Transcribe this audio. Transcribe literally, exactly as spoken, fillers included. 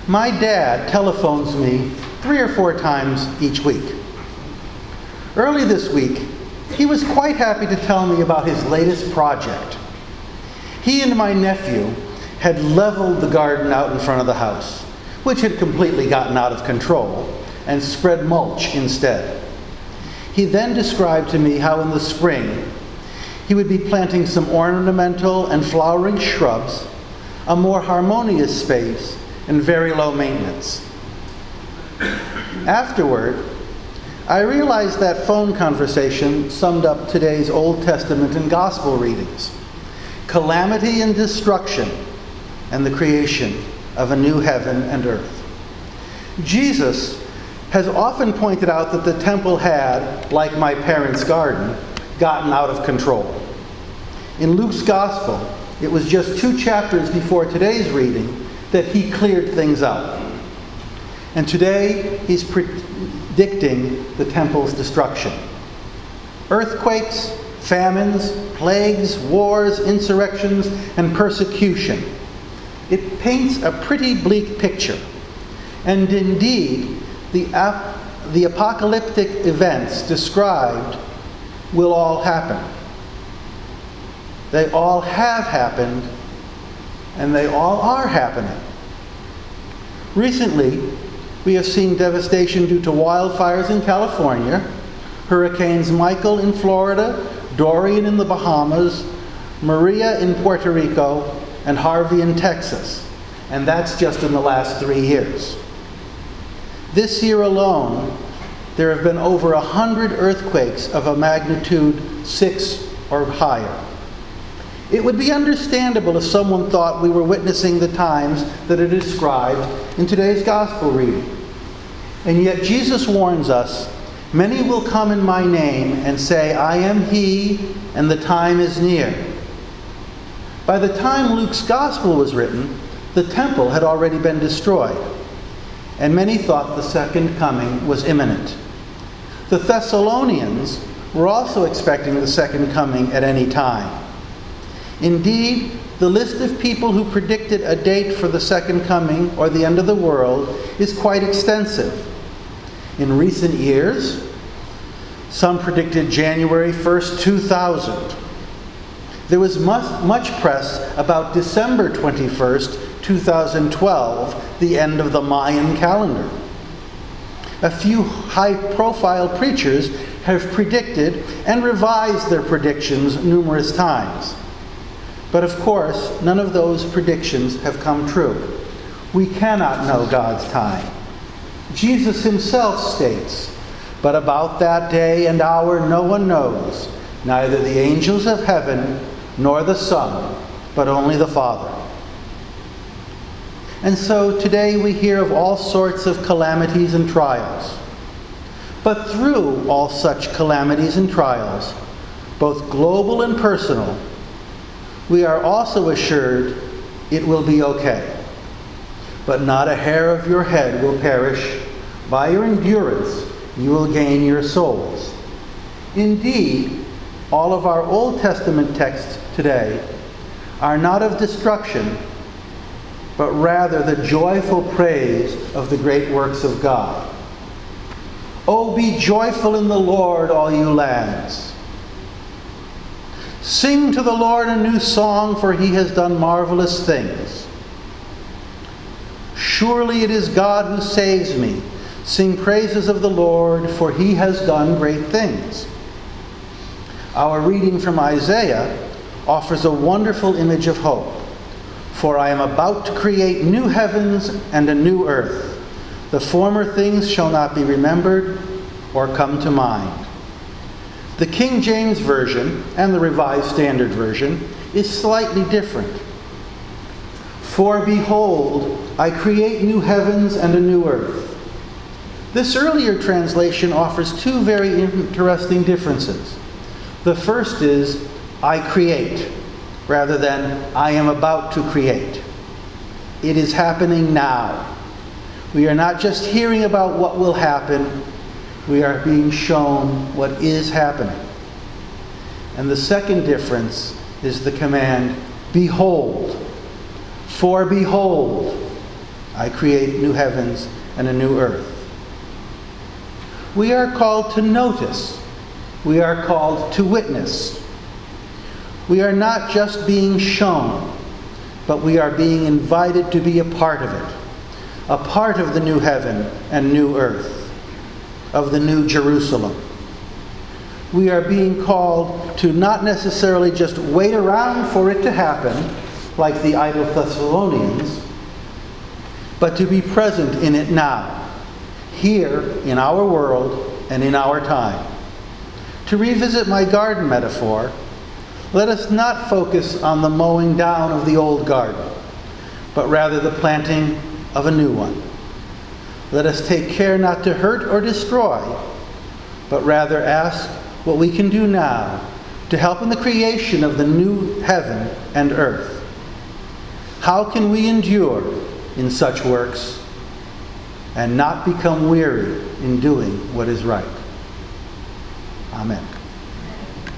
My dad telephones me three or four times each week. Early this week, he was quite happy to tell me about his latest project. He and my nephew had leveled the garden out in front of the house, which had completely gotten out of control, and spread mulch instead. He then described to me how in the spring he would be planting some ornamental and flowering shrubs, a more harmonious space, and very low maintenance. Afterward, I realized that phone conversation summed up today's Old Testament and Gospel readings: calamity and destruction, and the creation of a new heaven and earth. Jesus has often pointed out that the temple had, like my parents' garden, gotten out of control. In Luke's Gospel, it was just two chapters before today's reading that he cleared things out. And today, he's predicting the temple's destruction. Earthquakes, famines, plagues, wars, insurrections, and persecution. It paints a pretty bleak picture. And indeed, the, ap- the apocalyptic events described will all happen. They all have happened, and they all are happening. Recently, we have seen devastation due to wildfires in California, Hurricanes Michael in Florida, Dorian in the Bahamas, Maria in Puerto Rico, and Harvey in Texas. And that's just in the last three years. This year alone, there have been over a hundred earthquakes of a magnitude six or higher. It would be understandable if someone thought we were witnessing the times that are described in today's gospel reading. And yet Jesus warns us, "Many will come in my name and say, 'I am he,' and the time is near." By the time Luke's gospel was written, the temple had already been destroyed, and many thought the second coming was imminent. The Thessalonians were also expecting the second coming at any time. Indeed, the list of people who predicted a date for the second coming or the end of the world is quite extensive. In recent years, some predicted January first, two thousand. There was much, much press about December twenty-first, two thousand twelve, the end of the Mayan calendar. A few high-profile preachers have predicted and revised their predictions numerous times. But of course, none of those predictions have come true. We cannot know God's time. Jesus himself states, "But about that day and hour no one knows, neither the angels of heaven nor the Son, but only the Father." And so today we hear of all sorts of calamities and trials. But through all such calamities and trials, both global and personal, we are also assured it will be okay. But not a hair of your head will perish. By your endurance, you will gain your souls. Indeed, all of our Old Testament texts today are not of destruction, but rather the joyful praise of the great works of God. "Oh, be joyful in the Lord, all you lands. Sing to the Lord a new song, for he has done marvelous things. Surely it is God who saves me. Sing praises of the Lord, for he has done great things." Our reading from Isaiah offers a wonderful image of hope. "For I am about to create new heavens and a new earth. The former things shall not be remembered or come to mind." The King James Version and the Revised Standard Version is slightly different. "For behold, I create new heavens and a new earth." This earlier translation offers two very interesting differences. The first is, "I create," rather than "I am about to create." It is happening now. We are not just hearing about what will happen, we are being shown what is happening. And the second difference is the command, "Behold." For behold, I create new heavens and a new earth. We are called to notice. We are called to witness. We are not just being shown, but we are being invited to be a part of it, a part of the new heaven and new earth, of the new Jerusalem. We are being called to not necessarily just wait around for it to happen, like the idle Thessalonians, but to be present in it now, here in our world and in our time. To revisit my garden metaphor, let us not focus on the mowing down of the old garden, but rather the planting of a new one. Let us take care not to hurt or destroy, but rather ask what we can do now to help in the creation of the new heaven and earth. How can we endure in such works and not become weary in doing what is right? Amen.